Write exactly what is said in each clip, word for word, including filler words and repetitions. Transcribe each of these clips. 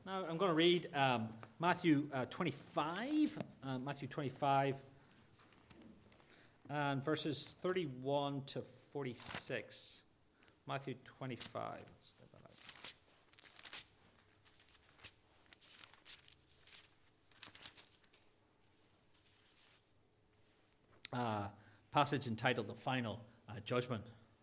Now I'm going to read um, Matthew uh, twenty-five, uh, Matthew twenty-five, and verses thirty-one to forty-six. Matthew twenty-five. Let's get that out. Uh, passage entitled "The Final uh, Judgment."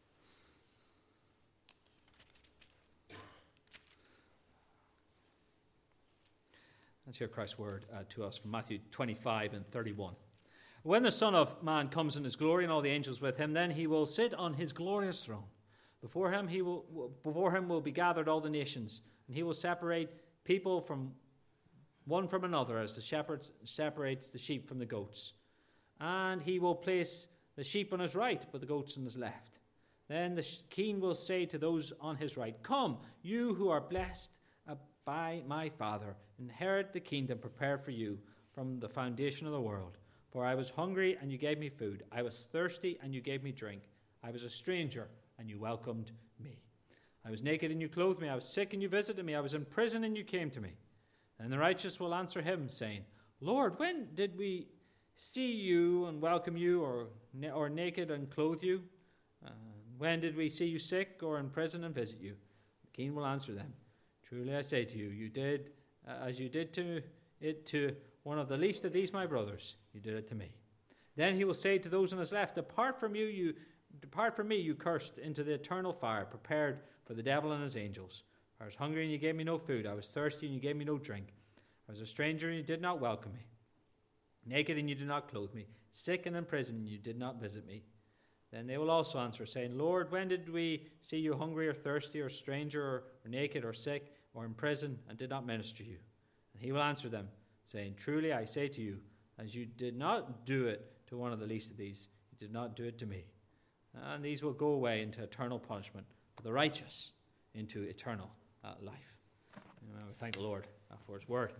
Let's hear Christ's word uh, to us from Matthew twenty-five and thirty-one. When the Son of Man comes in his glory and all the angels with him, then he will sit on his glorious throne. Before him he will before him will be gathered all the nations, and he will separate people from one from another, as the shepherd separates the sheep from the goats. And he will place the sheep on his right, but the goats on his left. Then the king will say to those on his right, "Come, you who are blessed by my Father, inherit the kingdom prepared for you from the foundation of the world. For I was hungry, and you gave me food. I was thirsty, and you gave me drink. I was a stranger, and you welcomed me. I was naked, and you clothed me. I was sick, and you visited me. I was in prison, and you came to me." And the righteous will answer him, saying, "Lord, when did we see you and welcome you, or, or naked and clothe you? Uh, when did we see you sick or in prison and visit you?" The king will answer them, "Truly I say to you, you did uh, as you did to it to one of the least of these my brothers, you did it to me." Then he will say to those on his left, "Depart from you, you depart from me, you cursed, into the eternal fire, prepared for the devil and his angels. I was hungry, and you gave me no food. I was thirsty, and you gave me no drink. I was a stranger, and you did not welcome me. Naked, and you did not clothe me. Sick and in prison, and you did not visit me." Then they will also answer, saying, "Lord, when did we see you hungry or thirsty or stranger or, or naked or sick or in prison and did not minister you?" And he will answer them, saying, "Truly I say to you, as you did not do it to one of the least of these, you did not do it to me." And these will go away into eternal punishment, but the righteous into eternal uh, life. And we thank the Lord uh, for his word.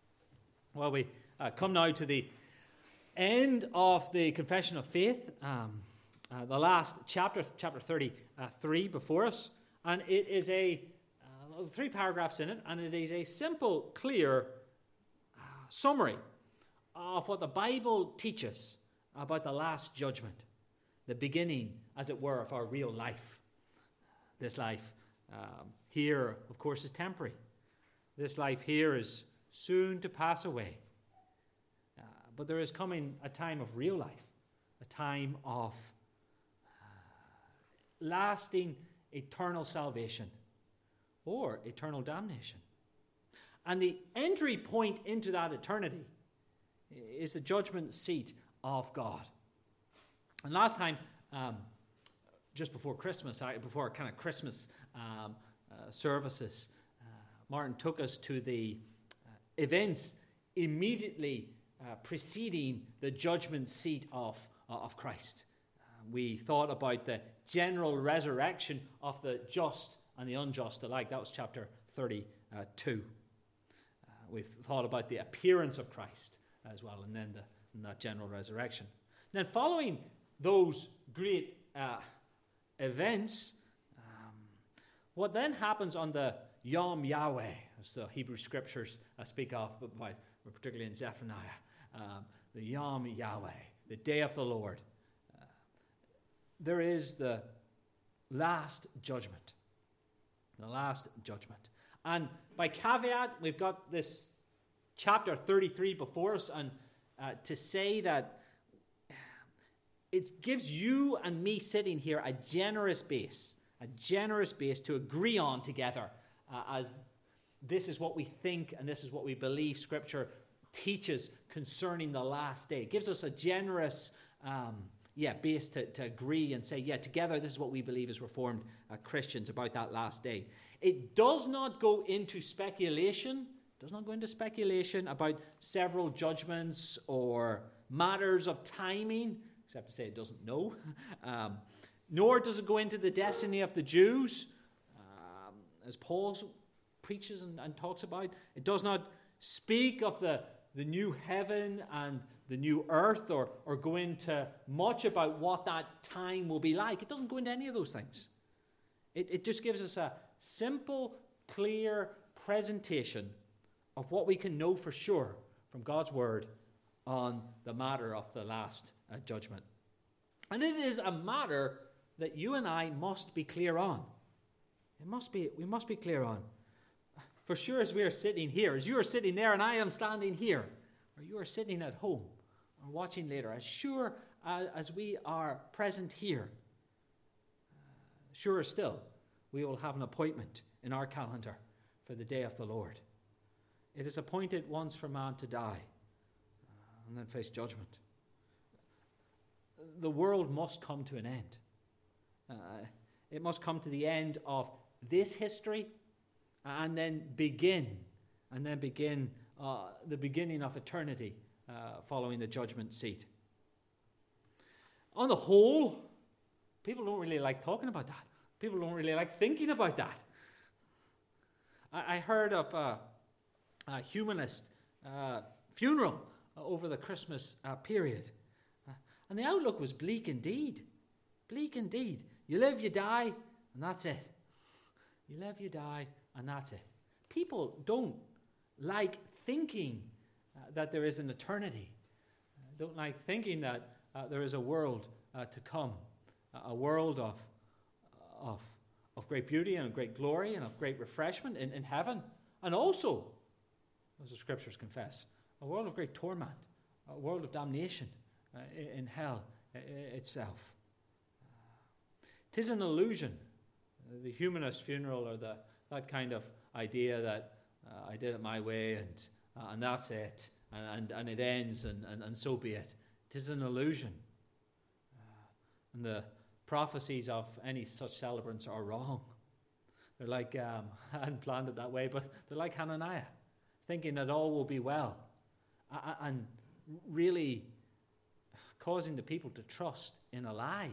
Well, we uh, come now to the end of the Confession of Faith, um, uh, the last chapter, chapter thirty-three before us, and it is a uh, three paragraphs in it, and it is a simple, clear uh, summary of what the Bible teaches about the last judgment, the beginning, as it were, of our real life. This life um, here, of course, is temporary. This life here is soon to pass away. Uh, but there is coming a time of real life, a time of uh, lasting eternal salvation or eternal damnation. And the entry point into that eternity is the judgment seat of God. And last time, um, just before Christmas, before kind of Christmas um, uh, services, uh, Martin took us to the uh, events immediately uh, preceding the judgment seat of, uh, of Christ. Uh, we thought about the general resurrection of the just and the unjust alike. That was chapter thirty-two. Uh, we've thought about the appearance of Christ as well, and then the, and that general resurrection. And then following those great uh, events, um, what then happens on the Yom Yahweh, as the Hebrew scriptures uh, speak of, but by, particularly in Zephaniah, um, the Yom Yahweh, the day of the Lord, uh, there is the last judgment. The last judgment. And by caveat, we've got this chapter thirty-three before us, and uh, to say that it gives you and me sitting here a generous base, a generous base to agree on together uh, as this is what we think and this is what we believe Scripture teaches concerning the last day. It gives us a generous um, yeah, base to, to agree and say, yeah, together this is what we believe as Reformed uh, Christians about that last day. It does not go into speculation, does not go into speculation about several judgments or matters of timing, except to say it doesn't know. Um, nor does it go into the destiny of the Jews, um, as Paul preaches and, and talks about. It does not speak of the, the new heaven and the new earth, or, or go into much about what that time will be like. It doesn't go into any of those things. It, it just gives us a simple, clear presentation of what we can know for sure from God's word on the matter of the last uh, judgment. And it is a matter that you and I must be clear on. It must be, we must be clear on. For sure, as we are sitting here, as you are sitting there and I am standing here, or you are sitting at home or watching later, as sure uh, as we are present here, uh, sure still, we will have an appointment in our calendar for the day of the Lord. It is appointed once for man to die uh, and then face judgment. The world must come to an end. Uh, it must come to the end of this history and then begin, and then begin uh, the beginning of eternity uh, following the judgment seat. On the whole, people don't really like talking about that. People don't really like thinking about that. I, I heard of a, a humanist uh, funeral over the Christmas uh, period. Uh, and the outlook was bleak indeed. Bleak indeed. You live, you die, and that's it. You live, you die, and that's it. People don't like thinking uh, that there is an eternity. Uh, don't like thinking that uh, there is a world uh, to come. Uh, a world of, of, of great beauty and of great glory and of great refreshment in, in heaven. And also, as the scriptures confess, a world of great torment. A world of damnation uh, in, in hell uh, itself. Tis an illusion, the humanist funeral, or the that kind of idea that uh, I did it my way and uh, and that's it, and, and, and it ends, and, and, and so be it. Tis an illusion. Uh, and the prophecies of any such celebrants are wrong. They're like, um, I hadn't planned it that way, but they're like Hananiah, thinking that all will be well, uh, and really causing the people to trust in a lie.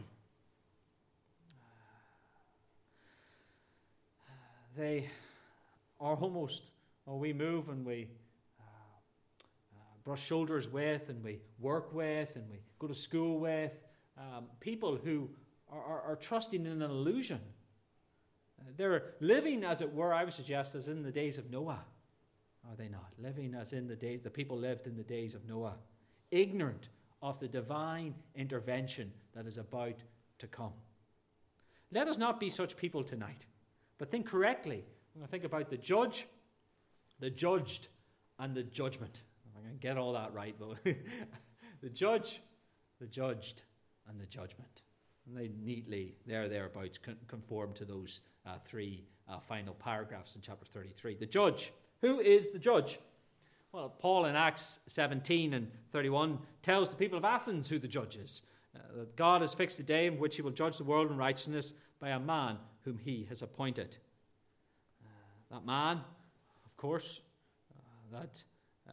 They are almost, or we move and we uh, uh, brush shoulders with, and we work with, and we go to school with, um, people who are, are, are trusting in an illusion. Uh, they're living, as it were, I would suggest, as in the days of Noah. Are they not? Living as in the days, the people lived in the days of Noah, ignorant of the divine intervention that is about to come. Let us not be such people tonight. But think correctly. When I think about the judge, the judged, and the judgment. I'm going to get all that right, but the judge, the judged, and the judgment. And they neatly, there, thereabouts, conform to those uh, three uh, final paragraphs in chapter thirty-three. The judge. Who is the judge? Well, Paul in Acts seventeen and thirty-one tells the people of Athens who the judge is. Uh, that God has fixed a day in which he will judge the world in righteousness by a man whom he has appointed. Uh, that man, of course, uh, that uh,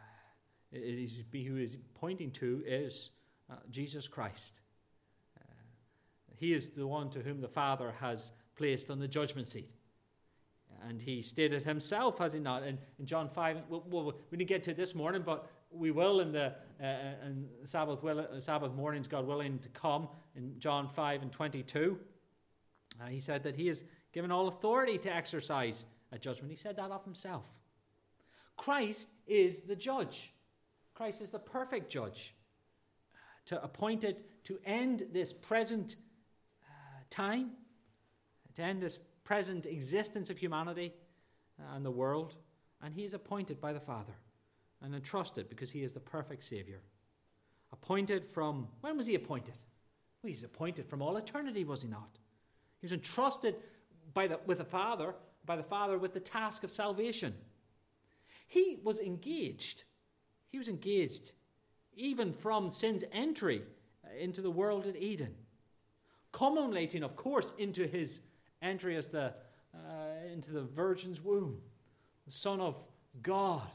is, who is pointing to is uh, Jesus Christ. Uh, he is the one to whom the Father has placed on the judgment seat. And he stated himself, has he not, in, in John five, well, well, we didn't get to it this morning, but we will in the uh, in Sabbath, will, uh, Sabbath mornings, God willing, to come, in John five and twenty-two. Uh, he said that he is given all authority to exercise a judgment. He said that of himself. Christ is the judge. Christ is the perfect judge, to appointed to end this present uh, time, to end this present existence of humanity and the world. And he is appointed by the Father and entrusted because he is the perfect Savior. Appointed from, when was he appointed? Well, he's appointed from all eternity, was he not? He was entrusted by the, with the Father, by the Father with the task of salvation. He was engaged. He was engaged even from sin's entry into the world at Eden, culminating, of course, into his entry as the uh, into the Virgin's womb, the Son of God,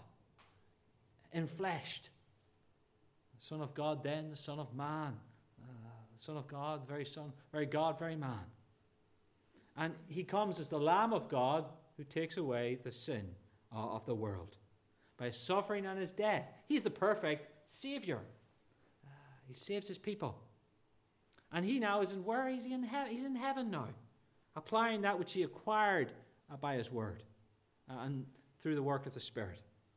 enfleshed. The Son of God, then the Son of Man, uh, the Son of God, very Son, very God, very man. And he comes as the Lamb of God who takes away the sin uh, of the world by his suffering and his death. He's the perfect Savior. Uh, he saves his people. And he now is in, where is he in heaven? He's in heaven now, applying that which he acquired uh, by his word uh, and through the work of the Spirit.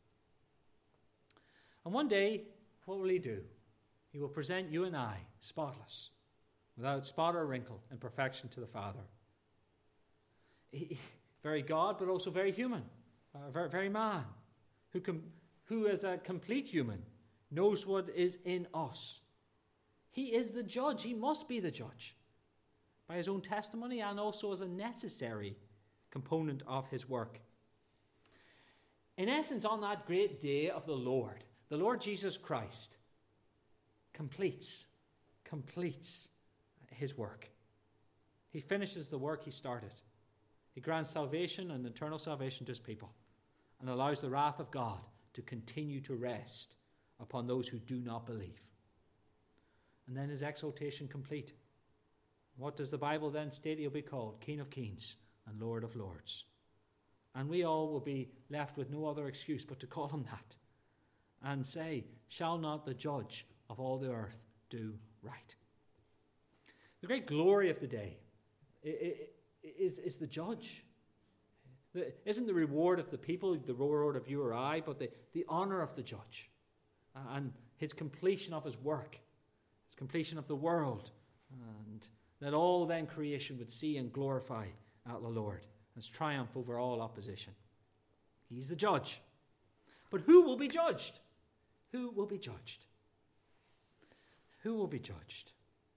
And one day, what will he do? He will present you and I, spotless, without spot or wrinkle, in perfection to the Father. He, very God, but also very human, uh, very, very man, who, com- who as a complete human knows what is in us. He is the judge. He must be the judge by his own testimony and also as a necessary component of his work. In essence, on that great day of the Lord, the Lord Jesus Christ completes, completes his work. He finishes the work he started. He grants salvation and eternal salvation to his people and allows the wrath of God to continue to rest upon those who do not believe. And then his exaltation complete. What does the Bible then state? He'll be called King of Kings and Lord of Lords. And we all will be left with no other excuse but to call him that and say, shall not the judge of all the earth do right? The great glory of the day is, is the judge. The, isn't the reward of the people the reward of you or I, but the, the honor of the judge and his completion of his work, his completion of the world, and that all then creation would see and glorify uh, the Lord, his triumph over all opposition. He's the judge. But who will be judged? Who will be judged? Who will be judged?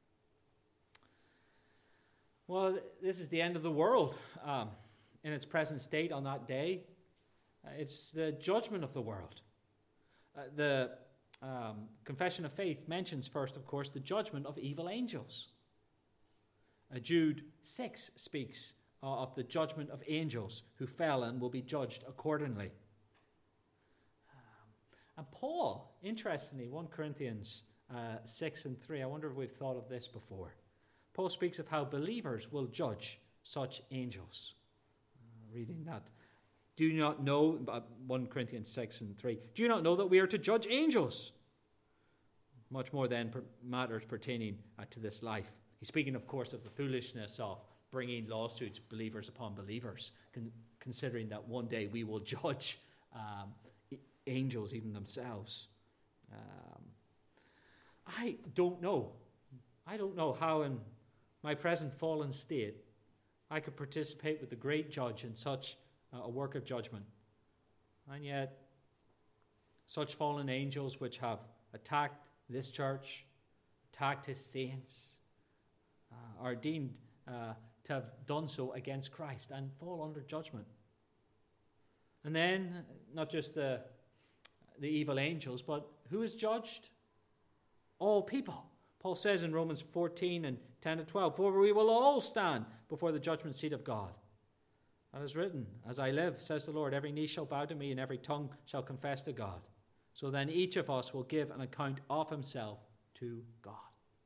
Well, this is the end of the world um, in its present state on that day. Uh, it's the judgment of the world. Uh, the um, Confession of Faith mentions first, of course, the judgment of evil angels. Uh, Jude six speaks uh, of the judgment of angels who fell and will be judged accordingly. Um, and Paul, interestingly, First Corinthians uh, six and three, I wonder if we've thought of this before. Paul speaks of how believers will judge such angels. Uh, reading that. Do you not know, First Corinthians six and three, do you not know that we are to judge angels? Much more then per- matters pertaining uh, to this life. He's speaking, of course, of the foolishness of bringing lawsuits, believers upon believers, con- considering that one day we will judge um, angels even themselves. Um, I don't know. I don't know how in my present fallen state I could participate with the great judge in such uh, a work of judgment. And yet, such fallen angels which have attacked this church, attacked his saints, uh, are deemed uh, to have done so against Christ and fall under judgment. And then, not just the, the evil angels, but who is judged? All people. Paul says in Romans fourteen and ten to twelve, for we will all stand before the judgment seat of God. That is written, as I live, says the Lord, every knee shall bow to me and every tongue shall confess to God. So then each of us will give an account of himself to God.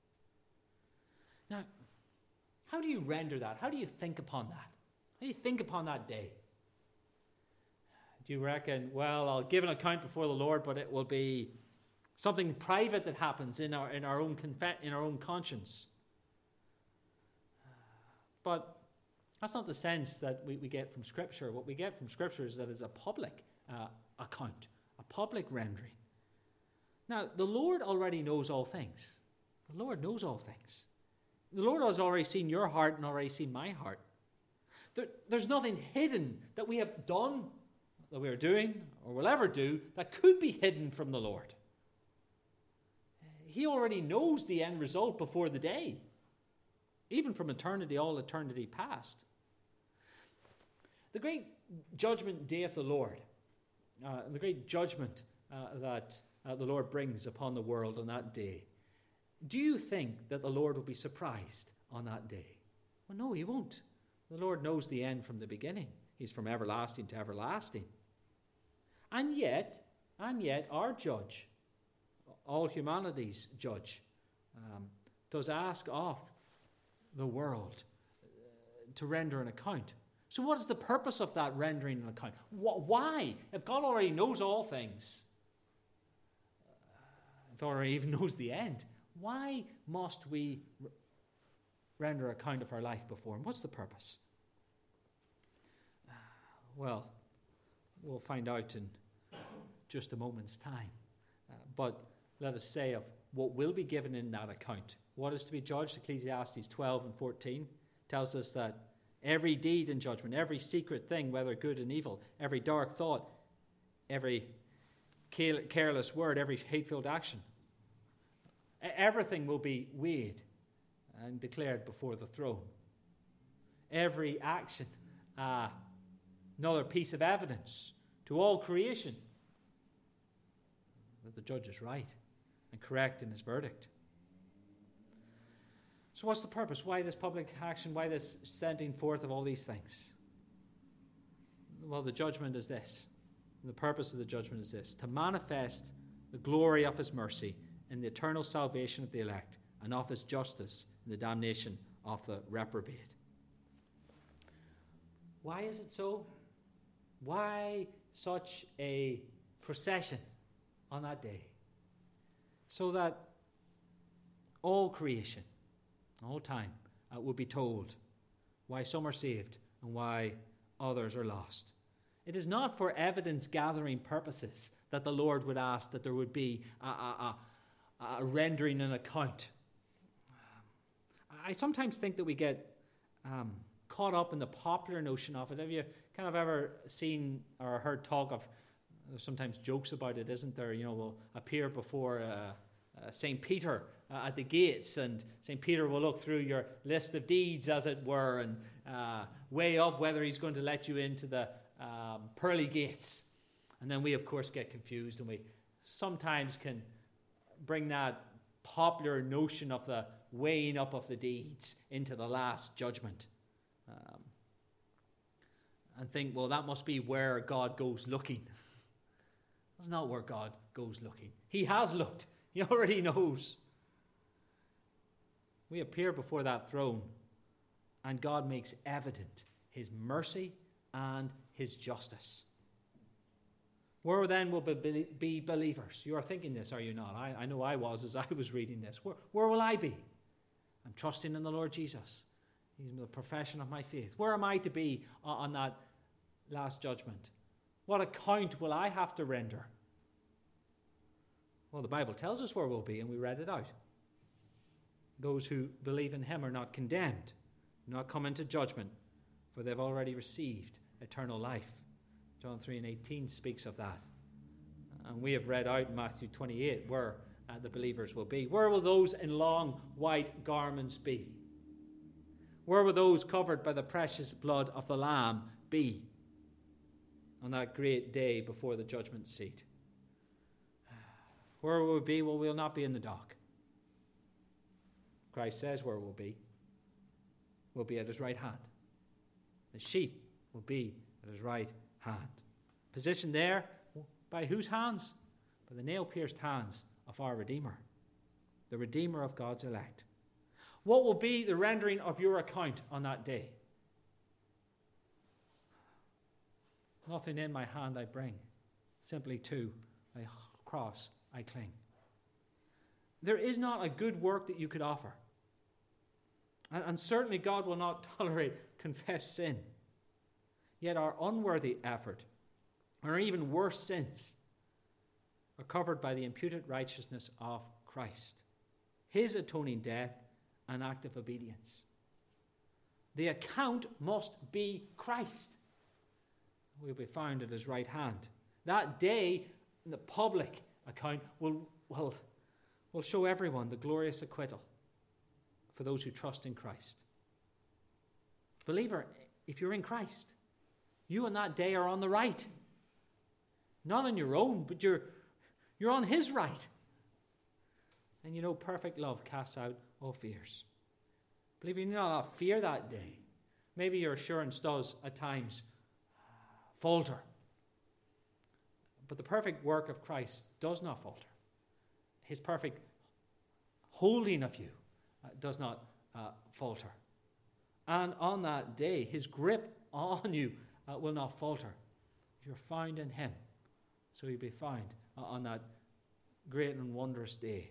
Now, how do you render that? How do you think upon that? How do you think upon that day? Do you reckon, well, I'll give an account before the Lord, but it will be something private that happens in our in our own conf- in our own conscience? But that's not the sense that we, we get from Scripture. What we get from Scripture is that it's a public uh, account, a public rendering. Now, the Lord already knows all things. The Lord knows all things. The Lord has already seen your heart and already seen my heart. There, there's nothing hidden that we have done, that we are doing, or will ever do, that could be hidden from the Lord. He already knows the end result before the day, even from eternity, all eternity past. The great judgment day of the Lord, uh, the great judgment uh, that uh, the Lord brings upon the world on that day, do you think that the Lord will be surprised on that day? Well, no, he won't. The Lord knows the end from the beginning. He's from everlasting to everlasting. And yet, and yet, our judge, all humanity's judge, um, does ask of the world uh, to render an account. So what is the purpose of that rendering an account? Wh- why? If God already knows all things, uh, if God already even knows the end, why must we r- render account of our life before him? What's the purpose? Uh, well, we'll find out in just a moment's time. Uh, but let us say of what will be given in that account. What is to be judged? Ecclesiastes twelve and fourteen tells us that every deed in judgment, every secret thing, whether good and evil, every dark thought, every careless word, every hate-filled action, everything will be weighed and declared before the throne. Every action, uh, another piece of evidence to all creation that the judge is right and correct in his verdict. So what's the purpose? Why this public action? Why this sending forth of all these things? Well, the judgment is this. The purpose of the judgment is this: to manifest the glory of his mercy in the eternal salvation of the elect, and of his justice in the damnation of the reprobate. Why is it so? Why such a procession on that day? So that all creation, all time, uh, will be told why some are saved and why others are lost. It is not for evidence-gathering purposes that the Lord would ask that there would be a, a, a, a rendering an account. I sometimes think that we get um, caught up in the popular notion of it. Have you kind of ever seen or heard talk of, there's sometimes jokes about it, isn't there? You know, we'll appear before uh, uh, Saint Peter uh, at the gates, and Saint Peter will look through your list of deeds, as it were, and uh, weigh up whether he's going to let you into the um, pearly gates. And then we, of course, get confused, and we sometimes can bring that popular notion of the weighing up of the deeds into the last judgment. Um, and think, well, that must be where God goes looking. That's not where God goes looking. He has looked. He already knows. We appear before that throne, and God makes evident his mercy and his justice. Where then will be, be believers? You are thinking this, are you not? I, I know I was as I was reading this. Where, where will I be? I'm trusting in the Lord Jesus. He's the profession of my faith. Where am I to be on, on that last judgment? What account will I have to render? Well, the Bible tells us where we'll be, and we read it out. Those who believe in him are not condemned, do not come into judgment, for they've already received eternal life. John three and eighteen speaks of that. And we have read out in Matthew twenty-eight where uh, the believers will be. Where will those in long white garments be? Where will those covered by the precious blood of the Lamb be on that great day before the judgment seat? Where will we be? Well, we'll not be in the dock. Christ says where we'll be. We'll be at his right hand. The sheep will be at his right hand. Positioned there by whose hands? By the nail-pierced hands of our Redeemer, the Redeemer of God's elect. What will be the rendering of your account on that day? Nothing in my hand I bring, simply to my cross I cling. There is not a good work that you could offer. And, and certainly God will not tolerate confessed sin. Yet our unworthy effort, or even worse sins, are covered by the imputed righteousness of Christ, his atoning death and act of obedience. The account must be Christ. We'll be found at his right hand. That day, the public account will, will, will show everyone the glorious acquittal for those who trust in Christ. Believer, if you're in Christ, you on that day are on the right. Not on your own, but you're, you're on his right. And you know perfect love casts out all fears. Believer, you need not fear that day. Maybe your assurance does at times falter. But the perfect work of Christ does not falter. His perfect holding of you uh, does not uh, falter. And on that day, his grip on you uh, will not falter. You're found in him. So you'll be found uh, on that great and wondrous day.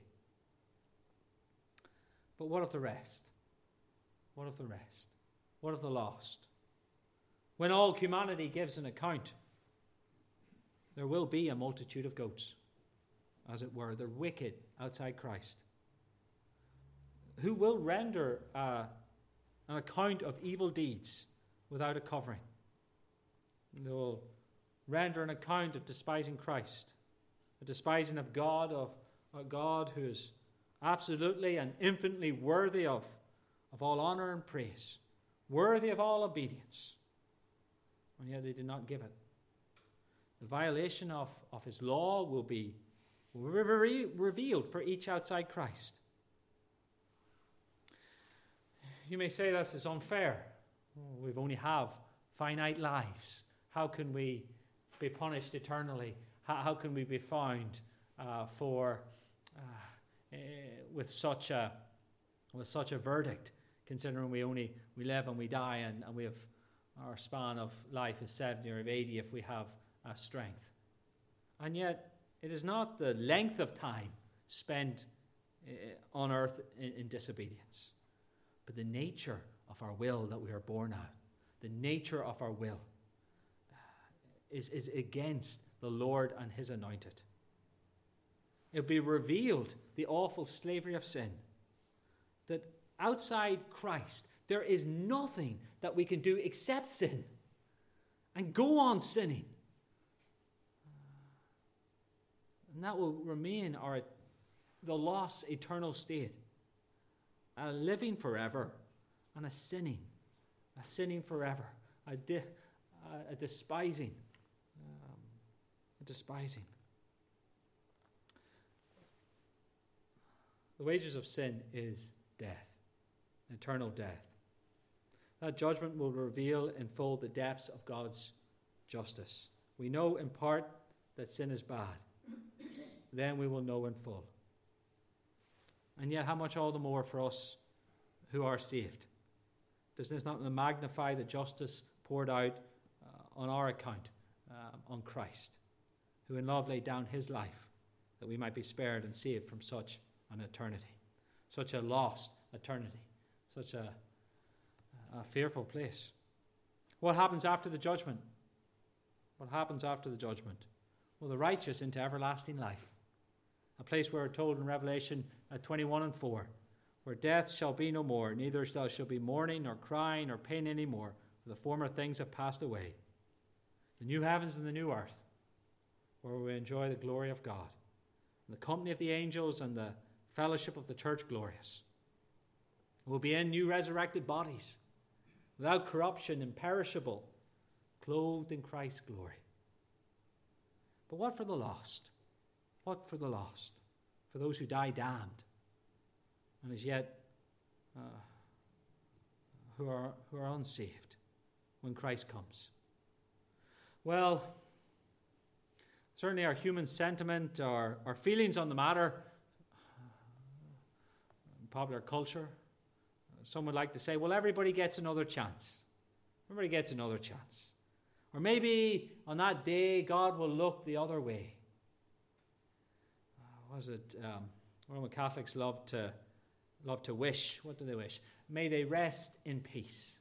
But what of the rest? What of the rest? What of the lost? When all humanity gives an account, there will be a multitude of goats, as it were. They're wicked outside Christ. Who will render uh, an account of evil deeds without a covering. They will render an account of despising Christ, a despising of God, of a God who is absolutely and infinitely worthy of, of all honor and praise, worthy of all obedience, and yet they did not give it. The violation of, of his law will be, will be re- revealed for each outside Christ. You may say this is unfair. We've only have finite lives. How can we be punished eternally? How, how can we be found uh, for uh, uh, with such a with such a verdict? Considering we only we live and we die, and, and we have our span of life is seventy or eighty if we have uh, strength. And yet, it is not the length of time spent uh, on earth in, in disobedience, but the nature of our will that we are born out. The nature of our will is, is against the Lord and his anointed. It will be revealed, the awful slavery of sin, that outside Christ there is nothing that we can do except sin and go on sinning. And that will remain our the lost eternal state. A living forever and a sinning. A sinning forever. A, de, a, a despising. Um, a despising. The wages of sin is death. Eternal death. That judgment will reveal in full the depths of God's justice. We know in part that sin is bad. Then we will know in full. And yet how much all the more for us who are saved? Does this not magnify the justice poured out uh, on our account, uh, on Christ, who in love laid down his life that we might be spared and saved from such an eternity, such a lost eternity, such a, a fearful place? What happens after the judgment? What happens after the judgment? Well, the righteous into everlasting life. A place where we're told in Revelation uh, twenty-one and four, where death shall be no more, neither shall, shall be mourning, nor crying, nor pain any more, for the former things have passed away. The new heavens and the new earth, where we enjoy the glory of God, and the company of the angels and the fellowship of the church glorious. We'll be in new resurrected bodies, without corruption, imperishable, clothed in Christ's glory. But what for the lost? What for the lost? For those who die damned, and as yet uh, who are who are unsaved when Christ comes? Well, certainly our human sentiment, our, our feelings on the matter, in popular culture, some would like to say, well, everybody gets another chance. Everybody gets another chance. Or maybe on that day, God will look the other way. Uh, was it um, Roman Catholics love to love to wish? What do they wish? May they rest in peace.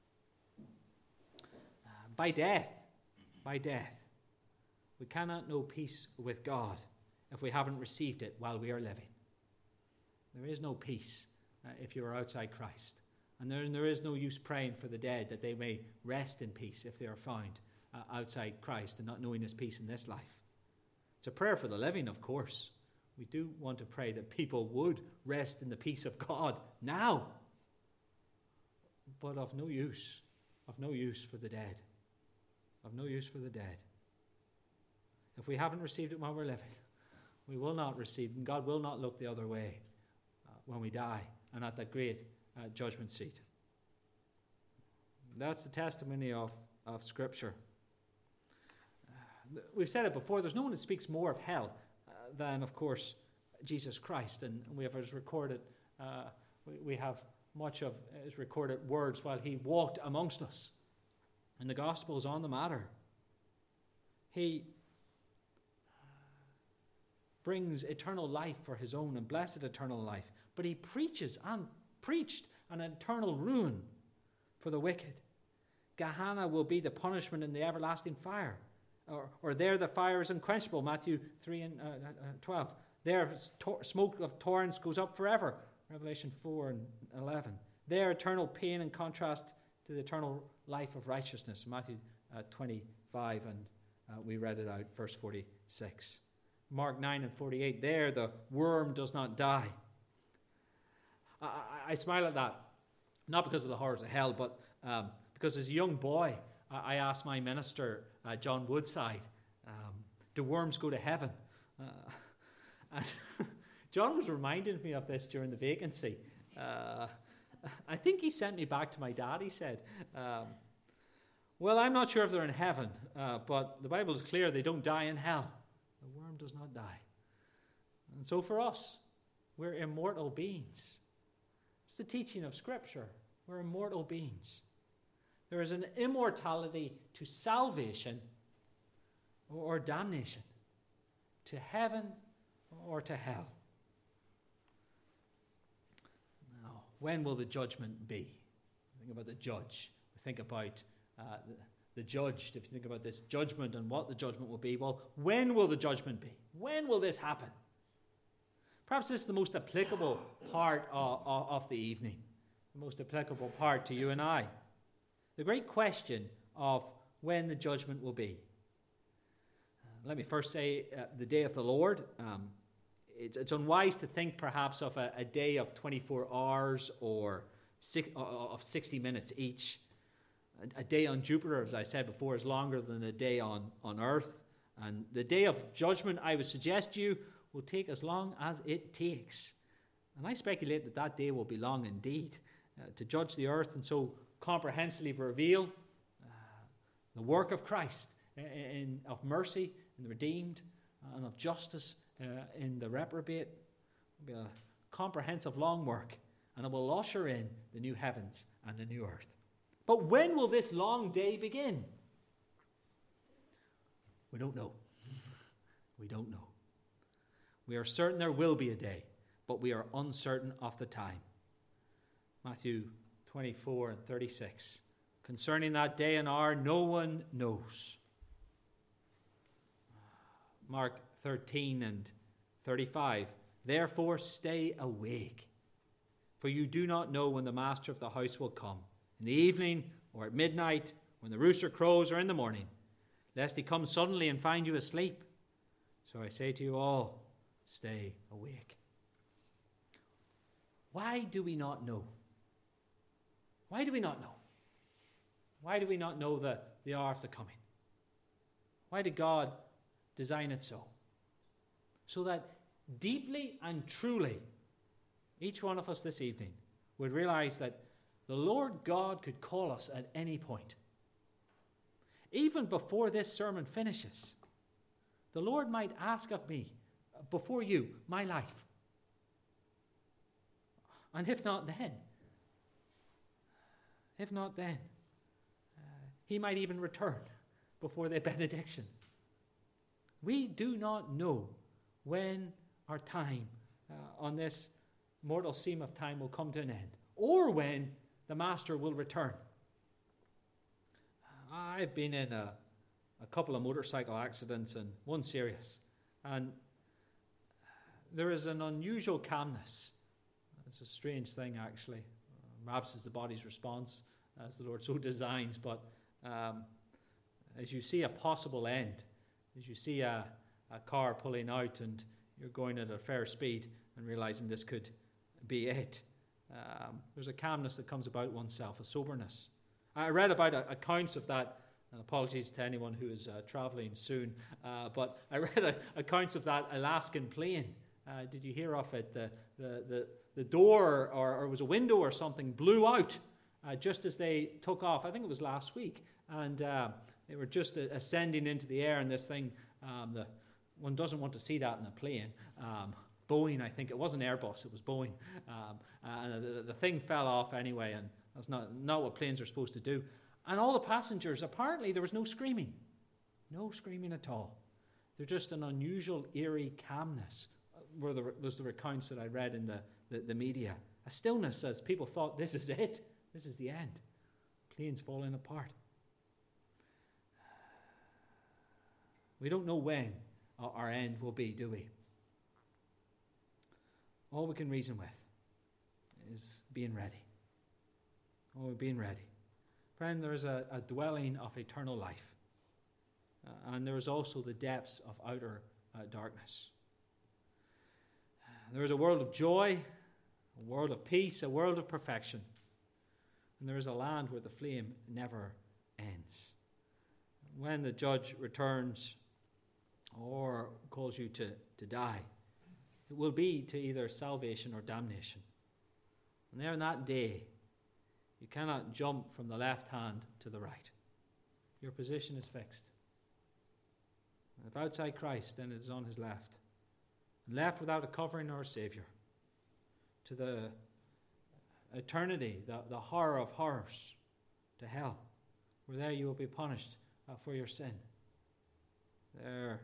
Uh, by death, by death, we cannot know peace with God if we haven't received it while we are living. There is no peace uh, if you are outside Christ. And there, there is no use praying for the dead that they may rest in peace if they are found uh, outside Christ and not knowing his peace in this life. It's a prayer for the living, of course. We do want to pray that people would rest in the peace of God now. But of no use, of no use for the dead. Of no use for the dead. If we haven't received it while we're living, we will not receive it, and God will not look the other way uh, when we die and at that great Uh, judgment seat. That's the testimony of, of Scripture. Uh, we've said it before, there's no one that speaks more of hell uh, than, of course, Jesus Christ. And we have his recorded, uh, we, we have much of his recorded words while he walked amongst us. And the Gospels on the matter. He brings eternal life for his own and blessed eternal life. But he preaches and preached an eternal ruin for the wicked. Gehenna will be the punishment in the everlasting fire. Or, or there the fire is unquenchable, Matthew three and uh, uh, twelve. There tor- smoke of torrents goes up forever, Revelation four and eleven. There eternal pain in contrast to the eternal life of righteousness, Matthew uh, twenty-five, and uh, we read it out, verse forty-six. Mark nine and forty-eight, there the worm does not die. I, I, I smile at that, not because of the horrors of hell, but um, because as a young boy, I, I asked my minister, uh, John Woodside, um, do worms go to heaven? Uh, and John was reminding me of this during the vacancy. Uh, I think he sent me back to my dad, he said. Um, well, I'm not sure if they're in heaven, uh, but the Bible is clear they don't die in hell. The worm does not die. And so for us, we're immortal beings. It's the teaching of Scripture. We're immortal beings. There is an immortality to salvation or, or damnation, to heaven or to hell. Now, when will the judgment be? Think about the judge. Think about uh, the, the judged. If you think about this judgment and what the judgment will be, well, when will the judgment be? When will this happen? Perhaps this is the most applicable part of, of, of the evening, the most applicable part to you and I. The great question of when the judgment will be. Uh, let me first say uh, the day of the Lord. Um, it's, it's unwise to think perhaps of a, a day of twenty-four hours or six, uh, of sixty minutes each. A, a day on Jupiter, as I said before, is longer than a day on, on Earth. And the day of judgment, I would suggest to you, will take as long as it takes. And I speculate that that day will be long indeed, uh, to judge the earth and so comprehensively reveal uh, the work of Christ in, in, of mercy in the redeemed uh, and of justice uh, in the reprobate. It will be a comprehensive long work, and it will usher in the new heavens and the new earth. But when will this long day begin? We don't know. We don't know. We are certain there will be a day, but we are uncertain of the time. Matthew twenty-four and thirty-six. Concerning that day and hour, no one knows. Mark thirteen and thirty-five. Therefore stay awake, for you do not know when the master of the house will come, in the evening or at midnight, when the rooster crows, or in the morning, lest he come suddenly and find you asleep. So I say to you all, stay awake. Why do we not know? Why do we not know? Why do we not know the, the hour of the coming? Why did God design it so? So that deeply and truly, each one of us this evening would realize that the Lord God could call us at any point. Even before this sermon finishes, the Lord might ask of me, before you, my life. And if not then, if not then, uh, he might even return before the benediction. We do not know when our time uh, on this mortal seam of time will come to an end, or when the Master will return. I've been in a, a couple of motorcycle accidents, and one serious, and there is an unusual calmness. It's a strange thing, actually. Perhaps it's the body's response, as the Lord so designs. But um, as you see a possible end, as you see a, a car pulling out and you're going at a fair speed and realizing this could be it, um, there's a calmness that comes about oneself, a soberness. I read about a, accounts of that. And apologies to anyone who is uh, traveling soon, uh, but I read a, accounts of that Alaskan plane. Uh, did you hear of it? The the the, the door or, or it was a window or something blew out uh, just as they took off. I think it was last week, and uh, they were just uh, ascending into the air. And this thing, um, the one doesn't want to see that in a plane. Um, Boeing, I think it wasn't Airbus, it was Boeing. Um, and the, the thing fell off anyway, and that's not not what planes are supposed to do. And all the passengers, apparently there was no screaming. No screaming at all. There's just an unusual, eerie calmness, were the, was the recounts that I read in the, the, the media. A stillness as people thought, this is it. This is the end. Planes falling apart. We don't know when our end will be, do we? All we can reason with is being ready. Oh, being ready. Friend, there is a, a dwelling of eternal life. Uh, and there is also the depths of outer uh, darkness. There is a world of joy, a world of peace, a world of perfection. And there is a land where the flame never ends. When the judge returns or calls you to, to die, it will be to either salvation or damnation. And there on that day, you cannot jump from the left hand to the right. Your position is fixed. And if outside Christ, then it is on his left. And left without a covering or a Saviour. To the eternity, the, the horror of horrors, to hell, where there you will be punished uh, for your sin. There.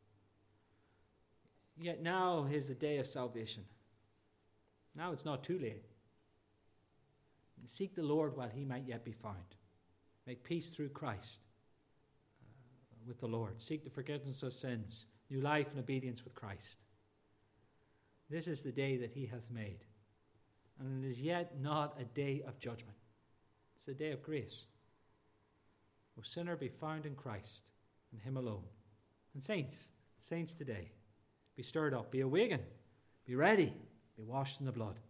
Yet now is the day of salvation. Now it's not too late. Seek the Lord while he might yet be found. Make peace through Christ uh, with the Lord. Seek the forgiveness of sins, new life and obedience with Christ. This is the day that he has made. And it is yet not a day of judgment. It's a day of grace. O sinner, be found in Christ, and him alone. And saints, saints today, be stirred up, be awakened, be ready, be washed in the blood.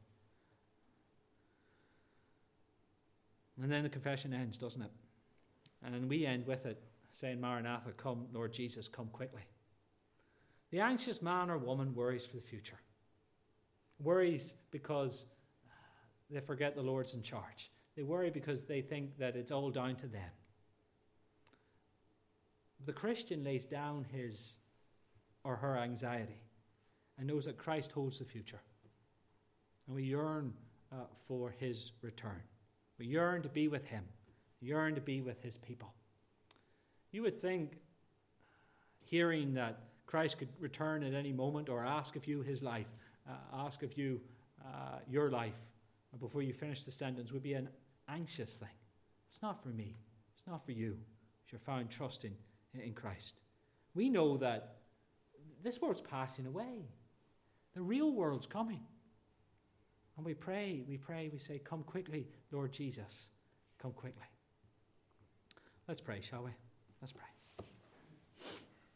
And then the confession ends, doesn't it? And we end with it, saying, Maranatha, come, Lord Jesus, come quickly. The anxious man or woman worries for the future. Worries because they forget the Lord's in charge. They worry because they think that it's all down to them. The Christian lays down his or her anxiety and knows that Christ holds the future. And we yearn uh, for his return. We yearn to be with him. We yearn to be with his people. You would think, hearing that Christ could return at any moment or ask of you his life, uh, ask of you uh, your life before you finish the sentence, would be an anxious thing. It's not for me. It's not for you. If you're found trusting in Christ. We know that this world's passing away. The real world's coming. And we pray, we pray, we say, come quickly, Lord Jesus. Come quickly. Let's pray, shall we? Let's pray.